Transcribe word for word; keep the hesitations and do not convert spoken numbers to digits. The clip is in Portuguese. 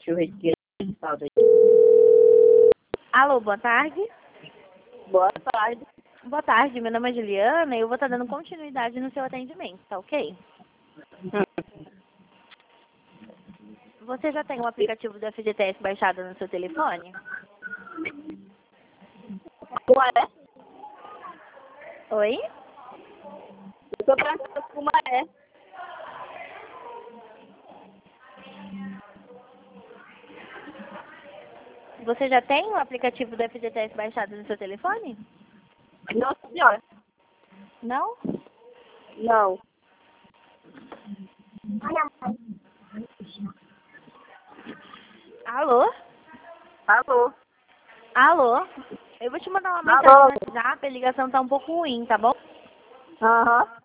Deixa eu retirar esse saldo aí. Alô, boa tarde. Boa tarde. Boa tarde, meu nome é Juliana e eu vou estar dando continuidade no seu atendimento, tá ok? Você já tem o aplicativo do F G T S baixado no seu telefone? Como é? Oi? Eu tô perguntando como é. Você já tem o aplicativo do F G T S baixado no seu telefone? Não, senhora. Não? Não. Alô? Alô? Alô? Eu vou te mandar uma mensagem Alô? no WhatsApp, a ligação tá um pouco ruim, tá bom? Aham.